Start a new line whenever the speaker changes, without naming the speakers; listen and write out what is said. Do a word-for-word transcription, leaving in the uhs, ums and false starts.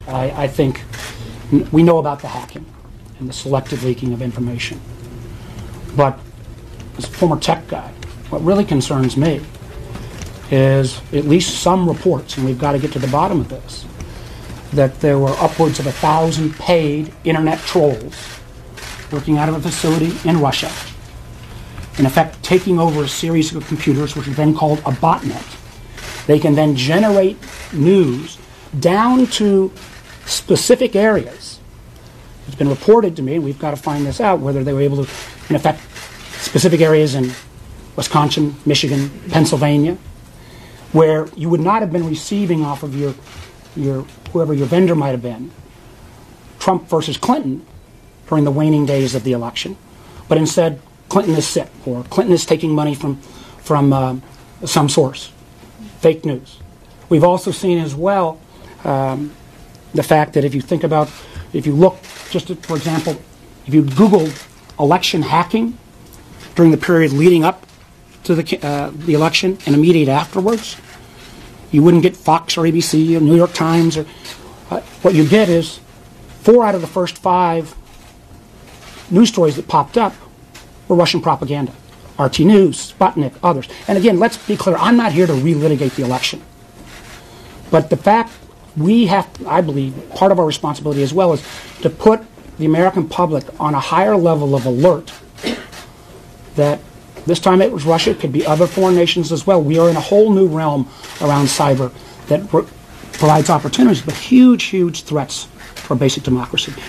I, I think we know about the hacking and the selective leaking of information. But as a former tech guy, what really concerns me is at least some reports, and we've got to get to the bottom of this, that there were upwards of a thousand paid internet trolls working out of a facility in Russia, in effect taking over a series of computers, which are then called a botnet. They can then generate news down to specific areas. It's been reported to me, and we've got to find this out, whether they were able to, in effect, specific areas in Wisconsin, Michigan, Pennsylvania, where you would not have been receiving off of your, your whoever your vendor might have been, Trump versus Clinton during the waning days of the election, but instead Clinton is sick, or Clinton is taking money from, from uh, some source. Fake news. We've also seen as well um, the fact that if you think about, if you look, just at, for example, if you Googled election hacking during the period leading up to the, uh, the election and immediate afterwards, you wouldn't get Fox or A B C or New York Times. Or uh, what you get is four out of the first five news stories that popped up were Russian propaganda. R T News, Sputnik, others. And again, let's be clear, I'm not here to relitigate the election. But the fact we have, I believe, part of our responsibility as well is to put the American public on a higher level of alert that this time it was Russia, it could be other foreign nations as well. We are in a whole new realm around cyber that provides opportunities, but huge, huge threats for basic democracy.